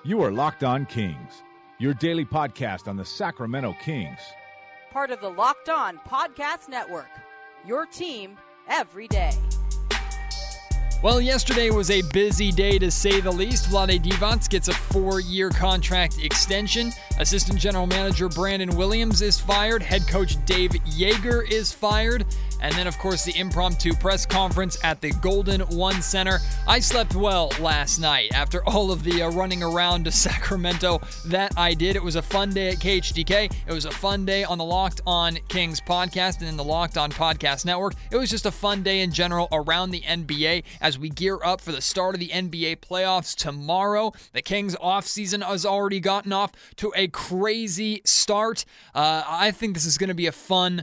You are Locked On Kings, your daily podcast on the Sacramento Kings. Part of the Locked On Podcast Network, your team every day. Well, yesterday was a busy day to say the least. Vlade Divac gets a 4-year contract extension. Assistant General Manager Brandon Williams is fired. Head coach Dave Joerger is fired. And then, of course, the impromptu press conference at the Golden One Center. I slept well last night after all of the running around to Sacramento that I did. It was a fun day at KHDK. It was a fun day on the Locked On Kings podcast and in the Locked On Podcast Network. It was just a fun day in general around the NBA as we gear up for the start of the NBA playoffs tomorrow. The Kings offseason has already gotten off to a crazy start. I think this is going to be a fun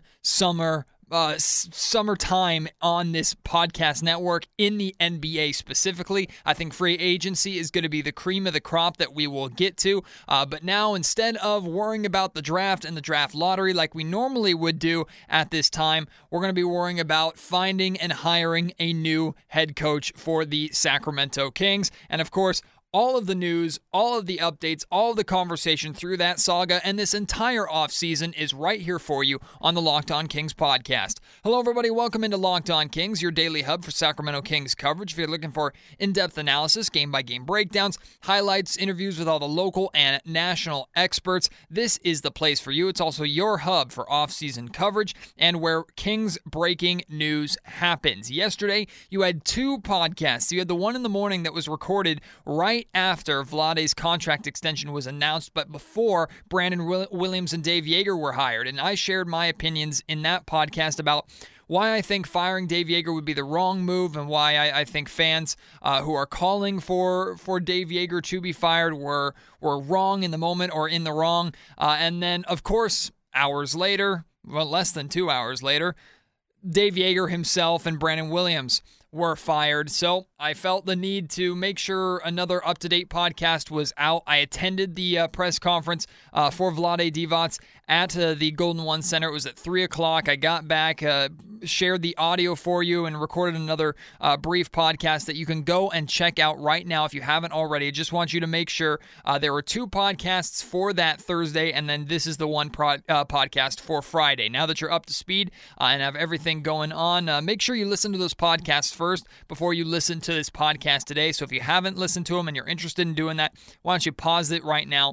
summertime on this podcast network in the NBA specifically. I think free agency is going to be the cream of the crop that we will get to. But now, instead of worrying about the draft and the draft lottery like we normally would do at this time, we're going to be worrying about finding and hiring a new head coach for the Sacramento Kings. And of course, all of the news, all of the updates, all of the conversation through that saga and this entire offseason is right here for you on the Locked On Kings podcast. Hello, everybody. Welcome into Locked On Kings, your daily hub for Sacramento Kings coverage. If you're looking for in-depth analysis, game-by-game breakdowns, highlights, interviews with all the local and national experts, this is the place for you. It's also your hub for off-season coverage and where Kings breaking news happens. Yesterday, you had two podcasts. You had the one in the morning that was recorded right after Vlade's contract extension was announced, but before Brandon Williams and Dave Joerger were hired. And I shared my opinions in that podcast about why I think firing Dave Joerger would be the wrong move and why I think fans who are calling for Dave Joerger to be fired were wrong in the moment or in the wrong. And then, of course, hours later, well, less than 2 hours later, Dave Joerger himself and Brandon Williams were fired. So I felt the need to make sure another up-to-date podcast was out. I attended the press conference for Vlade Divac at the Golden One Center. It was at 3 o'clock. I got back, shared the audio for you, and recorded another brief podcast that you can go and check out right now if you haven't already. I just want you to make sure there were two podcasts for that Thursday, and then this is the one podcast for Friday. Now that you're up to speed and have everything going on, make sure you listen to those podcasts first before you listen to this podcast today. So if you haven't listened to them and you're interested in doing that, why don't you pause it right now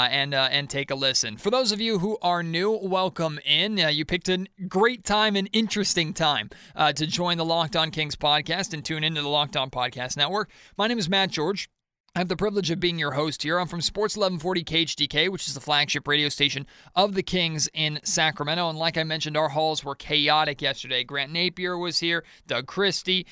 and take a listen. For those of you who are new, welcome in. You picked a great time, an interesting time to join the Locked On Kings podcast and tune into the Locked On Podcast Network. My name is Matt George. I have the privilege of being your host here. I'm from Sports 1140 KHDK, which is the flagship radio station of the Kings in Sacramento. And like I mentioned, our halls were chaotic yesterday. Grant Napier was here, Doug Christie.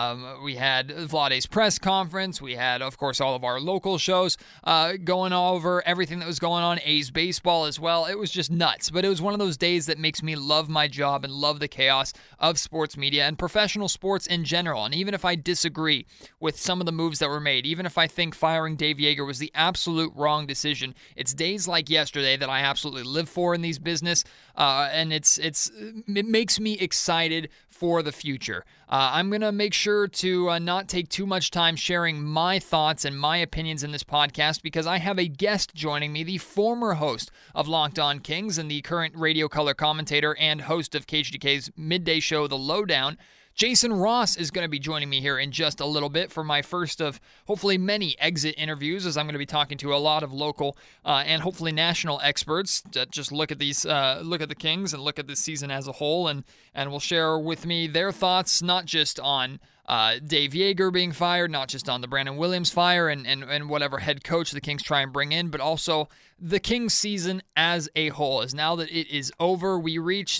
We had Vlade's press conference. We had, of course, all of our local shows going over everything that was going on, A's baseball as well. It was just nuts. But it was one of those days that makes me love my job and love the chaos of sports media and professional sports in general. And even if I disagree with some of the moves that were made, even if I think firing Dave Joerger was the absolute wrong decision, it's days like yesterday that I absolutely live for in these business, and it makes me excited for the future. I'm going to make sure to not take too much time sharing my thoughts and my opinions in this podcast because I have a guest joining me, the former host of Locked On Kings and the current radio color commentator and host of KHDK's midday show, The Lowdown. Jason Ross is going to be joining me here in just a little bit for my first of hopefully many exit interviews, as I'm going to be talking to a lot of local and hopefully national experts that just look at the Kings and look at this season as a whole, and will share with me their thoughts, not just on Dave Joerger being fired, not just on the Brandon Williams fire and whatever head coach the Kings try and bring in, but also the Kings season as a whole. As now that it is over, we reach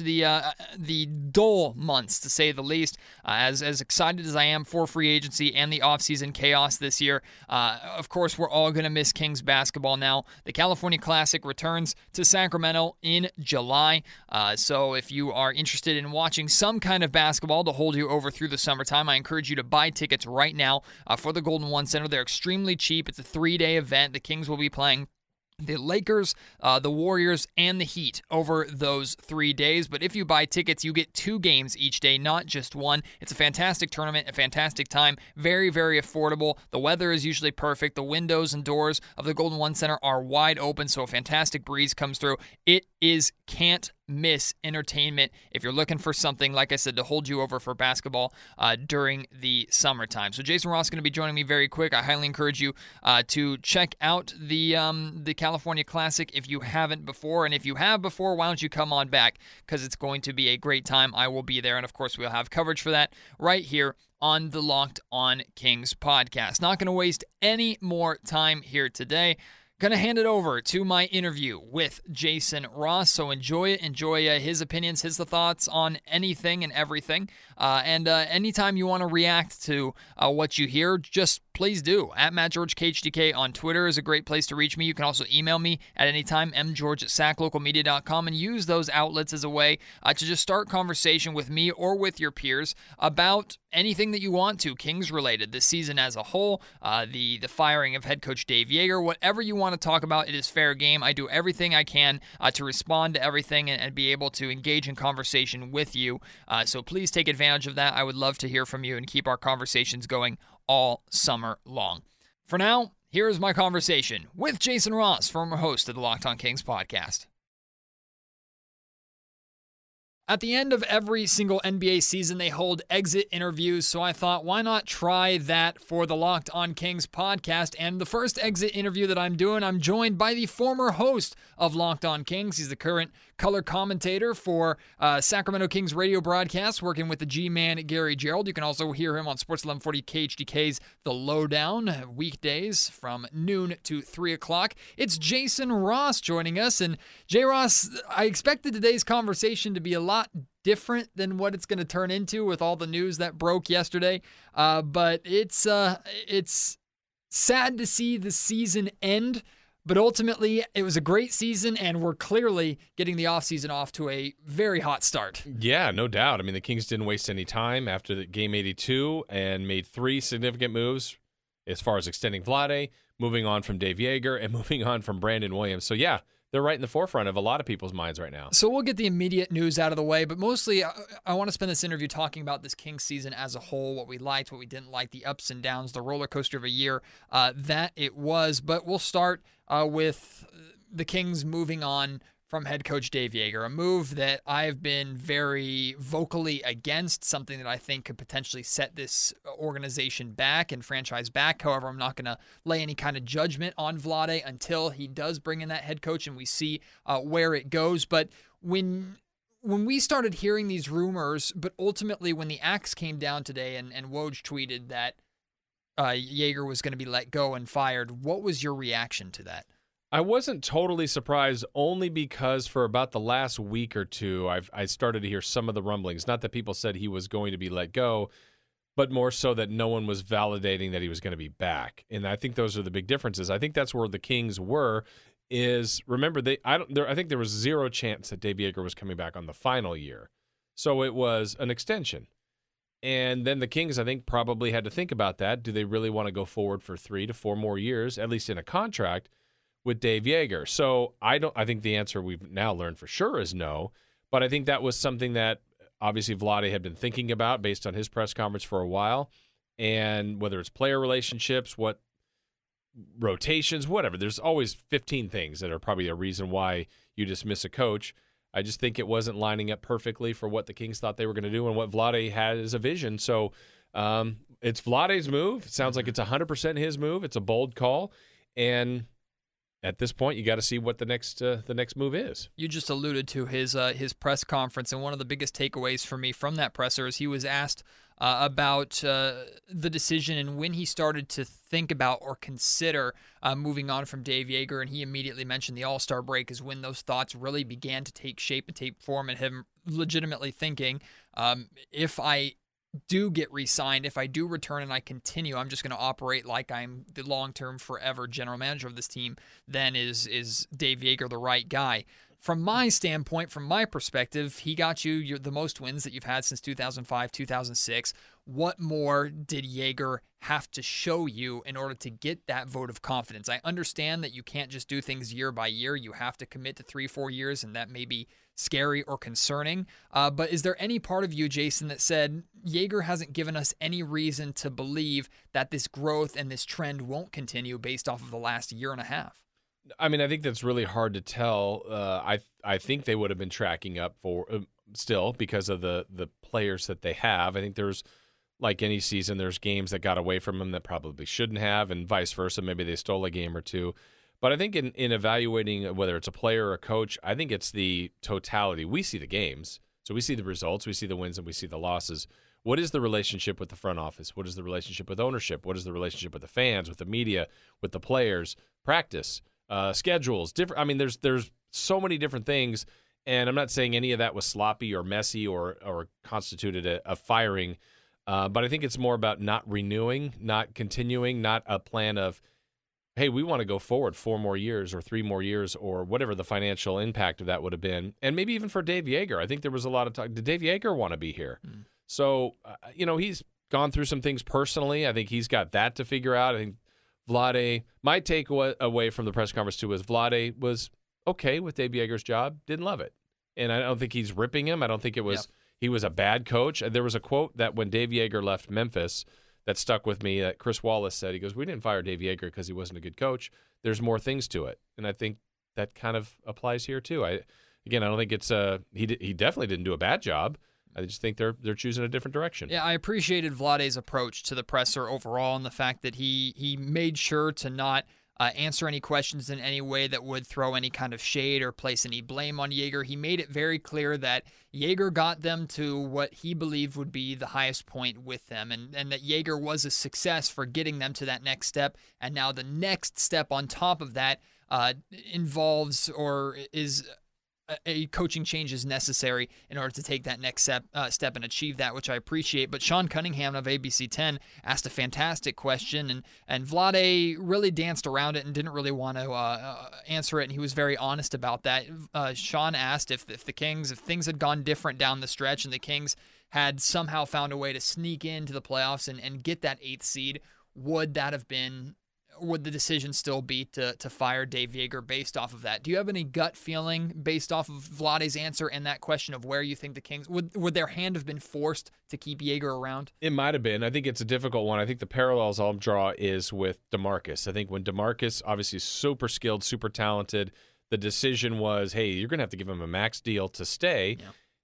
the dull months, to say the least. As excited as I am for free agency and the offseason chaos this year, of course, we're all going to miss Kings basketball now. The California Classic returns to Sacramento in July. So if you are interested in watching some kind of basketball to hold you over through the summertime, I encourage you to buy tickets right now for the Golden One Center. They're extremely cheap. It's a 3-day event. The Kings will be playing the Lakers, the Warriors, and the Heat over those 3 days. But if you buy tickets, you get 2 games each day, not just one. It's a fantastic tournament, a fantastic time, very, very affordable. The weather is usually perfect. The windows and doors of the Golden One Center are wide open, so a fantastic breeze comes through. It is can't miss entertainment if you're looking for something, like I said, to hold you over for basketball during the summertime. So Jason Ross is going to be joining me very quick. I highly encourage you to check out the California Classic if you haven't before. And if you have before, why don't you come on back, because it's going to be a great time. I will be there. And, of course, we'll have coverage for that right here on the Locked On Kings podcast. Not going to waste any more time here today. Going to hand it over to my interview with Jason Ross. So enjoy it. Enjoy his opinions, his thoughts on anything and everything. And anytime you want to react to what you hear, just please do. At MattGeorgeKHDK on Twitter is a great place to reach me. You can also email me at any time, mgeorge@saclocalmedia.com, and use those outlets as a way to just start conversation with me or with your peers about anything that you want to, Kings related, this season as a whole, the firing of head coach Dave Joerger, whatever you want to talk about, it is fair game. I do everything I can to respond to everything and be able to engage in conversation with you. So please take advantage of that. I would love to hear from you and keep our conversations going all summer long. For now, here is my conversation with Jason Ross, former host of the Locked On Kings podcast. At the end of every single NBA season, they hold exit interviews, so I thought, why not try that for the Locked On Kings podcast? And the first exit interview that I'm doing, I'm joined by the former host of Locked On Kings. He's the current color commentator for Sacramento Kings radio broadcasts, working with the G-Man Gary Gerould. You can also hear him on Sports 1140 KHDK's The Lowdown, weekdays from noon to 3 o'clock. It's Jason Ross joining us. And J. Ross, I expected today's conversation to be a lot different than what it's going to turn into with all the news that broke yesterday. But it's sad to see the season end. But ultimately, it was a great season, and we're clearly getting the offseason off to a very hot start. Yeah, no doubt. I mean, the Kings didn't waste any time after the Game 82 and made 3 significant moves as far as extending Vlade, moving on from Dave Joerger, and moving on from Brandon Williams. So, yeah, they're right in the forefront of a lot of people's minds right now. So we'll get the immediate news out of the way, but mostly I want to spend this interview talking about this Kings season as a whole, what we liked, what we didn't like, the ups and downs, the roller coaster of a year that it was. But we'll start with the Kings moving on from head coach Dave Joerger, a move that I've been very vocally against, something that I think could potentially set this organization back and franchise back. However, I'm not going to lay any kind of judgment on Vlade until he does bring in that head coach and we see where it goes. But when we started hearing these rumors, but ultimately when the axe came down today and Woj tweeted that Joerger was going to be let go and fired, what was your reaction to that? I wasn't totally surprised, only because for about the last week or two, I started to hear some of the rumblings. Not that people said he was going to be let go, but more so that no one was validating that he was going to be back. And I think those are the big differences. I think that's where the Kings were. Is remember I think there was 0 chance that Dave Joerger was coming back on the final year, so it was an extension. And then the Kings, I think, probably had to think about that. Do they really want to go forward for 3 to 4 more years, at least in a contract, with Dave Joerger? So I think the answer we've now learned for sure is no. But I think that was something that obviously Vlade had been thinking about based on his press conference for a while. And whether it's player relationships, what rotations, whatever, there's always 15 things that are probably a reason why you dismiss a coach. I just think it wasn't lining up perfectly for what the Kings thought they were going to do and what Vlade had as a vision. So it's Vlade's move. It sounds like it's 100% his move. It's a bold call. And at this point, you got to see what the next move is. You just alluded to his press conference, and one of the biggest takeaways for me from that presser is he was asked about the decision and when he started to think about or consider moving on from Dave Joerger, and he immediately mentioned the All-Star break is when those thoughts really began to take shape and take form, and him legitimately thinking, if I do get re-signed, if I do return and I continue, I'm just going to operate like I'm the long-term forever general manager of this team, then is Dave Joerger the right guy? from my standpoint, from my perspective, he got you the most wins that you've had since 2005, 2006. What more did Joerger have to show you in order to get that vote of confidence? I understand that you can't just do things year by year. You have to commit to 3-4 years, and that may be scary or concerning. But is there any part of you, Jason, that said Joerger hasn't given us any reason to believe that this growth and this trend won't continue based off of the last year and a half? I mean, I think that's really hard to tell. I think they would have been tracking up for still because of the players that they have. I think there's, like any season, there's games that got away from them that probably shouldn't have, and vice versa. Maybe they stole a game or two. But I think in evaluating whether it's a player or a coach, I think it's the totality. We see the games, so we see the results, we see the wins, and we see the losses. What is the relationship with the front office? What is the relationship with ownership? What is the relationship with the fans, with the media, with the players? Practice, schedules, different. I mean, there's so many different things, and I'm not saying any of that was sloppy or messy or constituted a firing. But I think it's more about not renewing, not continuing, not a plan of, hey, we want to go forward 4 more years or 3 more years or whatever the financial impact of that would have been. And maybe even for Dave Joerger. I think there was a lot of talk. Did Dave Joerger want to be here? So, he's gone through some things personally. I think he's got that to figure out. I think Vlade, my takeaway from the press conference too was Vlade was okay with Dave Joerger's job, didn't love it. And I don't think he's ripping him. I don't think it was he was a bad coach. There was a quote that when Dave Joerger left Memphis that stuck with me that Chris Wallace said. He goes, "We didn't fire Dave Joerger because he wasn't a good coach. There's more things to it." And I think that kind of applies here too. I don't think it's he definitely didn't do a bad job. I just think they're choosing a different direction. Yeah, I appreciated Vlade's approach to the presser overall, and the fact that he made sure to not answer any questions in any way that would throw any kind of shade or place any blame on Joerger. He made it very clear that Joerger got them to what he believed would be the highest point with them, and that Joerger was a success for getting them to that next step. And now the next step on top of that involves or is a coaching change is necessary in order to take that next step and achieve that, which I appreciate. But Sean Cunningham of ABC 10 asked a fantastic question, and Vlade really danced around it and didn't really want to answer it, and he was very honest about that. Sean asked if things had gone different down the stretch and the Kings had somehow found a way to sneak into the playoffs and get that 8th seed, would the decision still be to fire Dave Joerger based off of that? Do you have any gut feeling based off of Vlade's answer and that question of where you think the Kings would their hand have been forced to keep Joerger around? It might have been. I think it's a difficult one. I think the parallels I'll draw is with DeMarcus. I think when DeMarcus, obviously super skilled, super talented, the decision was, hey, you're going to have to give him a max deal to stay,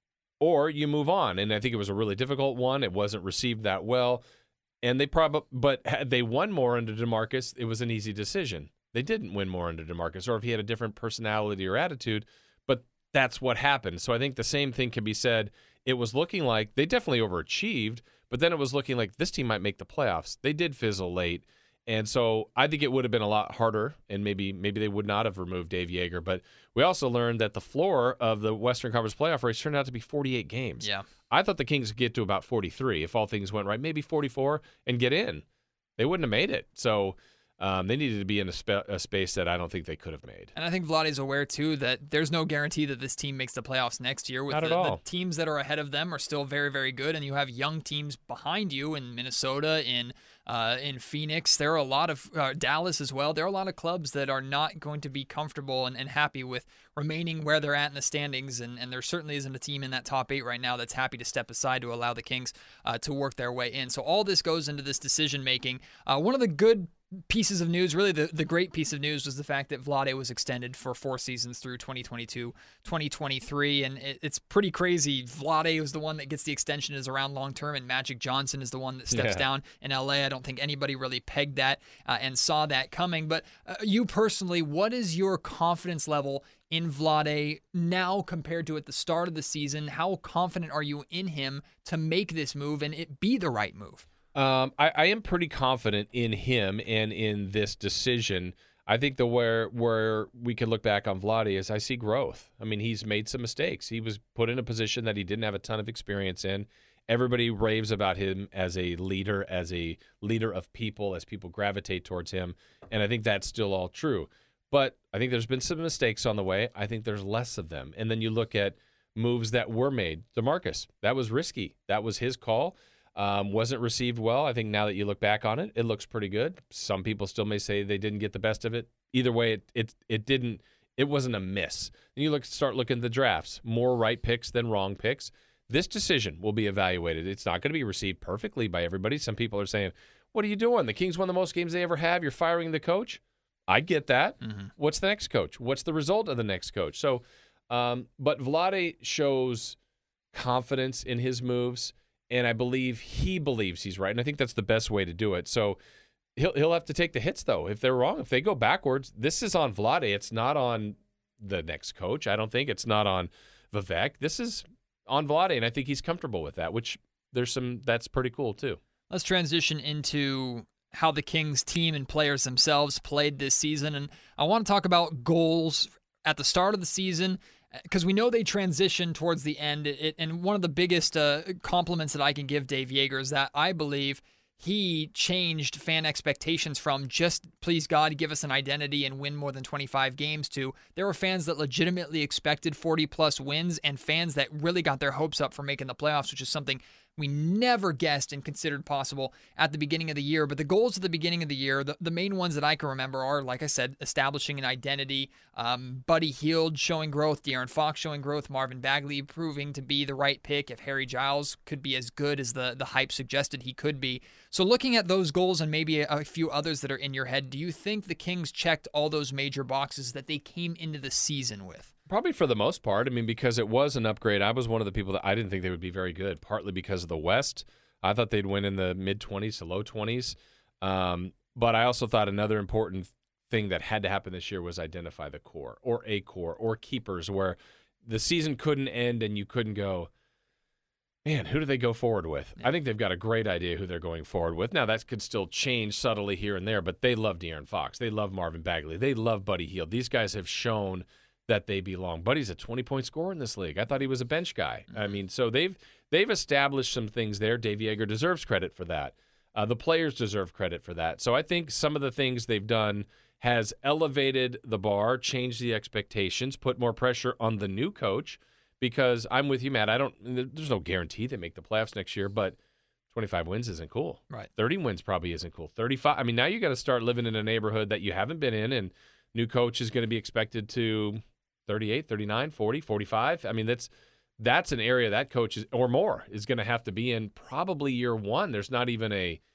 or you move on. And I think it was a really difficult one. It wasn't received that well. And but had they won more under DeMarcus, it was an easy decision. They didn't win more under DeMarcus, or if he had a different personality or attitude, but that's what happened. So I think the same thing can be said. It was looking like they definitely overachieved, but then it was looking like this team might make the playoffs. They did fizzle late. And so I think it would have been a lot harder, and maybe they would not have removed Dave Joerger. But we also learned that the floor of the Western Conference playoff race turned out to be 48 games. Yeah. I thought the Kings would get to about 43 if all things went right, maybe 44, and get in. They wouldn't have made it. So they needed to be in a space that I don't think they could have made. And I think Vlade's aware, too, that there's no guarantee that this team makes the playoffs next year. Not at all. The teams that are ahead of them are still very, very good, and you have young teams behind you in Minnesota, in Phoenix. There are a lot of Dallas as well. There are a lot of clubs that are not going to be comfortable and happy with remaining where they're at in the standings, and there certainly isn't a team in that top 8 right now that's happy to step aside to allow the Kings to work their way in. So all this goes into this decision-making. One of the good pieces of news, really the great piece of news, was the fact that Vlade was extended for 4 seasons through 2022, 2023, and it's pretty crazy. Vlade was the one that gets the extension, is around long-term, and Magic Johnson is the one that steps down in LA. I don't think anybody really pegged that and saw that coming. But you personally, what is your confidence level in Vlade now compared to at the start of the season? How confident are you in him to make this move and it be the right move? I am pretty confident in him and in this decision. I think where we can look back on Vlade is I see growth. I mean, he's made some mistakes. He was put in a position that he didn't have a ton of experience in. Everybody raves about him as a leader of people, as people gravitate towards him. And I think that's still all true. But I think there's been some mistakes on the way. I think there's less of them. And then you look at moves that were made. DeMarcus, that was risky. That was his call. Wasn't received well. I think now that you look back on it, it looks pretty good. Some people still may say they didn't get the best of it. Either way, it wasn't a miss. And you start looking at the drafts. More right picks than wrong picks. This decision will be evaluated. It's not going to be received perfectly by everybody. Some people are saying, what are you doing? The Kings won the most games they ever have. You're firing the coach? I get that. Mm-hmm. What's the next coach? What's the result of the next coach? So, but Vlade shows confidence in his moves, and I believe he believes he's right, and I think that's the best way to do it. So he'll have to take the hits, though. If they're wrong, if they go backwards, this is on Vlade. It's not on the next coach. I don't think it's not on Vivek. This is on Vlade, and I think he's comfortable with that, which that's pretty cool, too. Let's transition into how the Kings team and players themselves played this season. And I want to talk about goals at the start of the season because we know they transition towards the end. And one of the biggest compliments that I can give Dave Joerger is that I believe he changed fan expectations from just, please God, give us an identity and win more than 25 games to there were fans that legitimately expected 40-plus wins and fans that really got their hopes up for making the playoffs, which is something we never guessed and considered possible at the beginning of the year. But the goals at the beginning of the year, the main ones that I can remember are, like I said, establishing an identity, Buddy Hield showing growth, De'Aaron Fox showing growth, Marvin Bagley proving to be the right pick if Harry Giles could be as good as the hype suggested he could be. So looking at those goals and maybe a few others that are in your head, do you think the Kings checked all those major boxes that they came into the season with? Probably for the most part. I mean, because it was an upgrade. I was one of the people that I didn't think they would be very good, partly because of the West. I thought they'd win in the mid-20s to low 20s. But I also thought another important thing that had to happen this year was identify the core or keepers where the season couldn't end and you couldn't go, man, who do they go forward with? I think they've got a great idea who they're going forward with. Now, that could still change subtly here and there, but they love De'Aaron Fox. They love Marvin Bagley. They love Buddy Hield. These guys have shown that they belong. Buddy's a 20-point scorer in this league. I thought he was a bench guy. I mean, so they've established some things there. Dave Joerger deserves credit for that. The players deserve credit for that. So I think some of the things they've done has elevated the bar, changed the expectations, put more pressure on the new coach, because I'm with you, Matt. There's no guarantee they make the playoffs next year, but 25 wins isn't cool. Right. 30 wins probably isn't cool. 35. I mean, now you got to start living in a neighborhood that you haven't been in, and new coach is going to be expected to 38, 39, 40, 45. I mean, that's an area that coach or more is going to have to be in probably year one. There's not even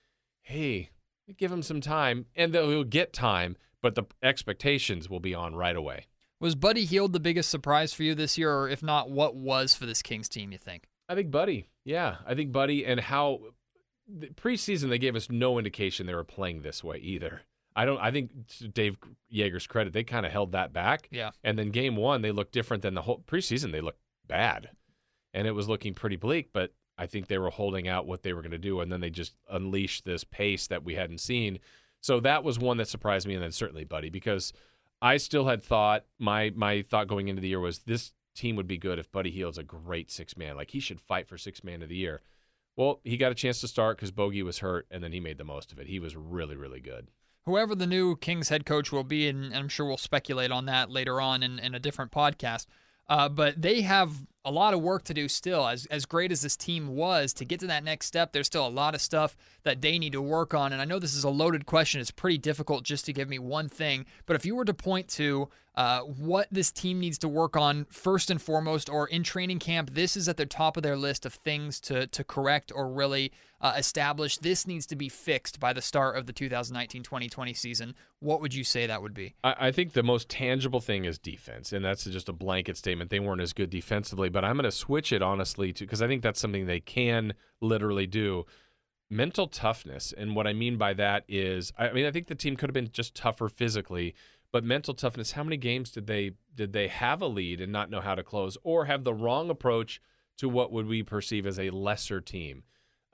hey, give him some time, and he'll get time, but the expectations will be on right away. Was Buddy Hield the biggest surprise for you this year, or if not, what was for this Kings team, you think? I think Buddy. Yeah, I think Buddy, and how the preseason they gave us no indication they were playing this way either. I think to Dave Joerger's credit, they kind of held that back. Yeah. And then game one, they looked different than the whole preseason. They looked bad. And it was looking pretty bleak, but I think they were holding out what they were going to do, and then they just unleashed this pace that we hadn't seen. So that was one that surprised me, and then certainly Buddy, because I still had thought, my thought going into the year was this team would be good if Buddy Hield's a great six-man. Like, he should fight for six-man of the year. Well, he got a chance to start because Bogey was hurt, and then he made the most of it. He was really, really good. Whoever the new Kings head coach will be, and I'm sure we'll speculate on that later on in a different podcast, but they have a lot of work to do still. As great as this team was, to get to that next step, there's still a lot of stuff that they need to work on. And I know this is a loaded question. It's pretty difficult just to give me one thing. But if you were to point to what this team needs to work on first and foremost, or in training camp, this is at the top of their list of things to correct or really establish. This needs to be fixed by the start of the 2019-2020 season. What would you say that would be? I think the most tangible thing is defense, and that's just a blanket statement. They weren't as good defensively, but I'm going to switch it honestly to, because I think that's something they can literally do. Mental toughness, and what I mean by that is, I think the team could have been just tougher physically, but mental toughness. How many games did they have a lead and not know how to close, or have the wrong approach to what would we perceive as a lesser team?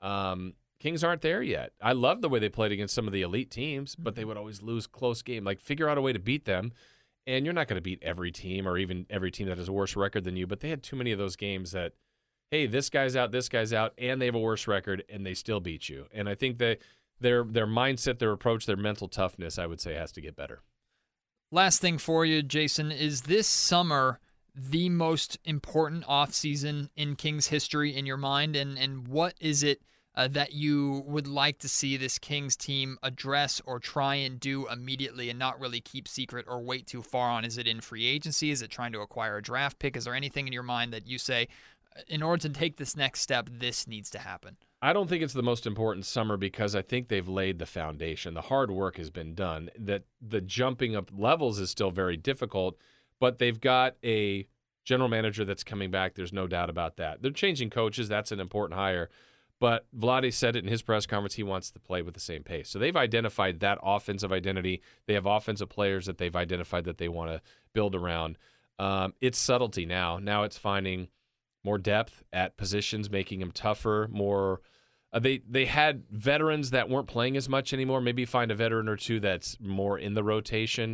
Kings aren't there yet. I love the way they played against some of the elite teams, but they would always lose close game. Like, figure out a way to beat them, and you're not going to beat every team, or even every team that has a worse record than you, but they had too many of those games that, hey, this guy's out, and they have a worse record, and they still beat you. And I think that their mindset, their approach, their mental toughness, I would say, has to get better. Last thing for you, Jason, is this summer the most important offseason in Kings history in your mind? And what is it that you would like to see this Kings team address or try and do immediately and not really keep secret or wait too far on? Is it in free agency? Is it trying to acquire a draft pick? Is there anything in your mind that you say, in order to take this next step, this needs to happen? I don't think it's the most important summer because I think they've laid the foundation. The hard work has been done. That the jumping up levels is still very difficult, but they've got a general manager that's coming back. There's no doubt about that. They're changing coaches. That's an important hire. But Vlade said it in his press conference. He wants to play with the same pace. So they've identified that offensive identity. They have offensive players that they've identified that they want to build around. It's subtlety now. Now it's finding more depth at positions, making them tougher, more they had veterans that weren't playing as much anymore. Maybe find a veteran or two that's more in the rotation.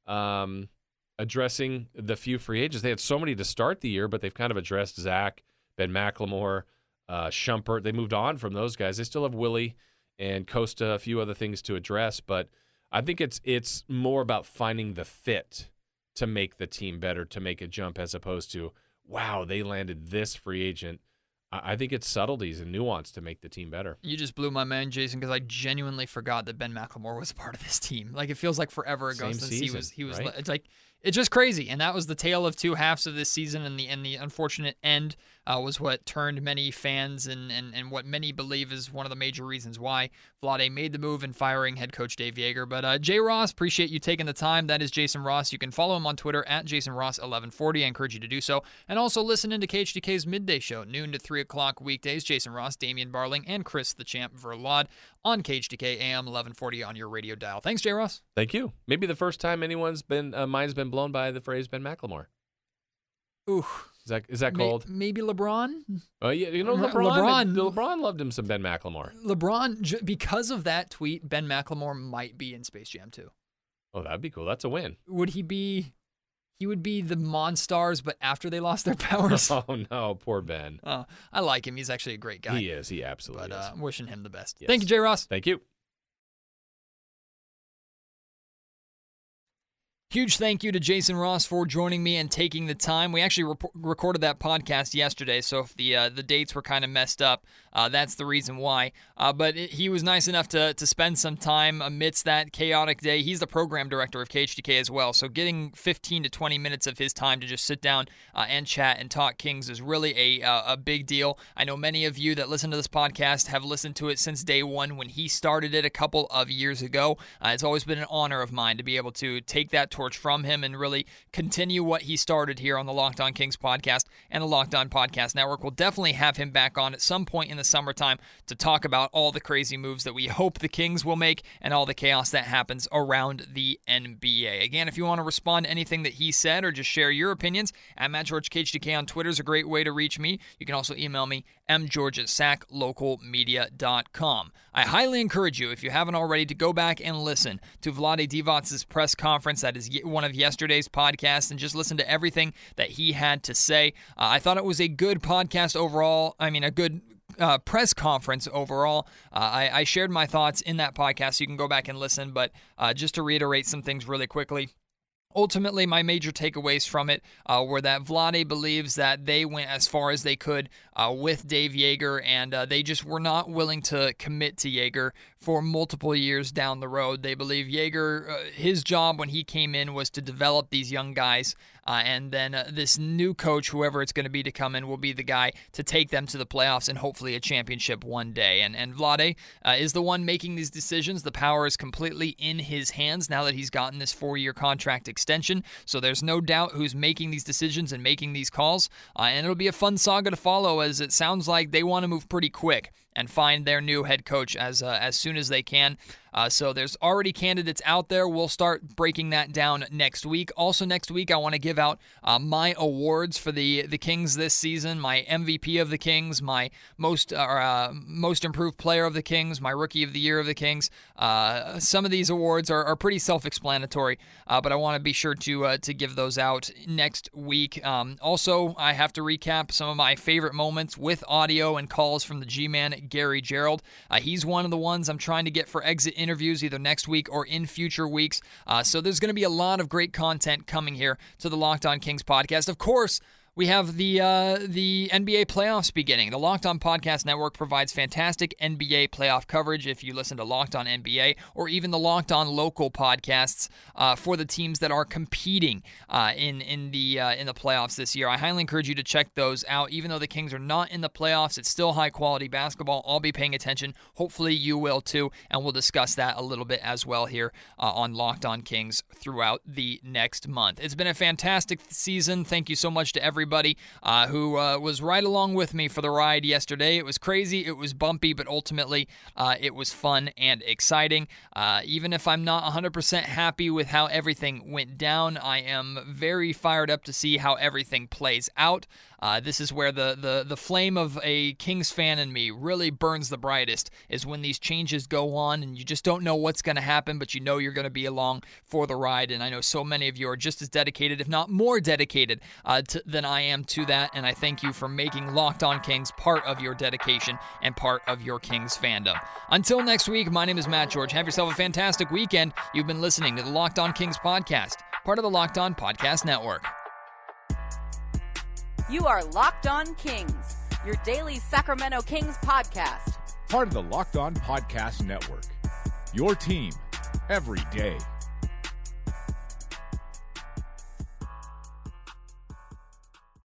Addressing the few free agents. They had so many to start the year, but they've kind of addressed Zach, Ben McLemore, Shumpert. They moved on from those guys. They still have Willie and Costa, a few other things to address, but I think it's more about finding the fit to make the team better, to make a jump, as opposed to, wow, they landed this free agent. I think it's subtleties and nuance to make the team better. You just blew my mind, Jason, because I genuinely forgot that Ben McLemore was a part of this team. Like, it feels like forever ago Same since season, he was. right? It's like, it's just crazy, and that was the tale of two halves of this season, and the unfortunate end was what turned many fans and what many believe is one of the major reasons why Vlade made the move in firing head coach Dave Yeager. But Jay Ross, appreciate you taking the time. That is Jason Ross. You can follow him on Twitter at JasonRoss1140. I encourage you to do so. And also listen into KHTK's midday show, noon to 3 o'clock weekdays. Jason Ross, Damian Barling, and Chris the Champ Verlade on KHTK AM 1140 on your radio dial. Thanks, Jay Ross. Thank you. Maybe the first time anyone's mind's been blown by the phrase Ben McLemore. Ooh. Is that cold? Maybe LeBron? Oh, yeah, LeBron loved him some Ben McLemore. LeBron, because of that tweet, Ben McLemore might be in Space Jam 2. Oh, that'd be cool. That's a win. Would he be? He would be the Monstars, but after they lost their powers. Oh, no, poor Ben. I like him. He's actually a great guy. He is. He absolutely is. Wishing him the best. Yes. Thank you, Jay Ross. Thank you. Huge thank you to Jason Ross for joining me and taking the time. We actually recorded that podcast yesterday, so if the dates were kind of messed up, that's the reason why. But he was nice enough to spend some time amidst that chaotic day. He's the program director of KHTK as well, so getting 15 to 20 minutes of his time to just sit down and chat and talk Kings is really a big deal. I know many of you that listen to this podcast have listened to it since day one when he started it a couple of years ago. It's always been an honor of mine to be able to take that torch from him and really continue what he started here on the Locked On Kings podcast and the Locked On Podcast Network. We'll definitely have him back on at some point in the summertime to talk about all the crazy moves that we hope the Kings will make and all the chaos that happens around the NBA. Again, if you want to respond to anything that he said or just share your opinions, at MattGeorgeKHTK on Twitter is a great way to reach me. You can also email me, mgeorge@saclocalmedia.com. I highly encourage you, if you haven't already, to go back and listen to Vlade Divac's press conference. That is one of yesterday's podcasts, and just listen to everything that he had to say. I thought it was a good podcast overall. I mean, a good press conference overall. I shared my thoughts in that podcast, so you can go back and listen. But just to reiterate some things really quickly, ultimately, my major takeaways from it were that Vlade believes that they went as far as they could with Dave Yeager, and they just were not willing to commit to Yeager for multiple years down the road. They believe Yeager, his job when he came in was to develop these young guys, and then this new coach, whoever it's going to be to come in, will be the guy to take them to the playoffs and hopefully a championship one day. And Vlade is the one making these decisions. The power is completely in his hands now that he's gotten this 4-year contract extension. So there's no doubt who's making these decisions and making these calls. And it'll be a fun saga to follow, as it sounds like they want to move pretty quick and find their new head coach as soon as they can. So there's already candidates out there. We'll start breaking that down next week. Also next week, I want to give out my awards for the Kings this season, my MVP of the Kings, my most improved player of the Kings, my rookie of the year of the Kings. Some of these awards are pretty self-explanatory, but I want to be sure to give those out next week. Also, I have to recap some of my favorite moments with audio and calls from the G-Man at Gary Gerould. He's one of the ones I'm trying to get for exit interviews either next week or in future weeks. So there's going to be a lot of great content coming here to the Locked On Kings podcast. Of course, we have the NBA playoffs beginning. The Locked On Podcast Network provides fantastic NBA playoff coverage if you listen to Locked On NBA or even the Locked On local podcasts for the teams that are competing in the playoffs this year. I highly encourage you to check those out. Even though the Kings are not in the playoffs, it's still high-quality basketball. I'll be paying attention. Hopefully you will too, and we'll discuss that a little bit as well here on Locked On Kings throughout the next month. It's been a fantastic season. Thank you so much to everybody who was right along with me for the ride yesterday. It was crazy, it was bumpy, but ultimately it was fun and exciting. Even if I'm not 100% happy with how everything went down, I am very fired up to see how everything plays out. This is where the flame of a Kings fan in me really burns the brightest, is when these changes go on and you just don't know what's going to happen, but you know you're going to be along for the ride. And I know so many of you are just as dedicated, if not more dedicated, than I am to that. And I thank you for making Locked On Kings part of your dedication and part of your Kings fandom. Until next week, my name is Matt George. Have yourself a fantastic weekend. You've been listening to the Locked On Kings podcast, part of the Locked On Podcast Network. You are Locked On Kings, your daily Sacramento Kings podcast. Part of the Locked On Podcast Network. Your team every day.